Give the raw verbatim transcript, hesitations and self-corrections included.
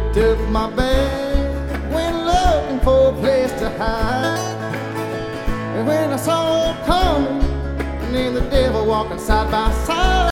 took my bag, went looking for a place to hide. And when I saw it coming, and then the devil walking side by side.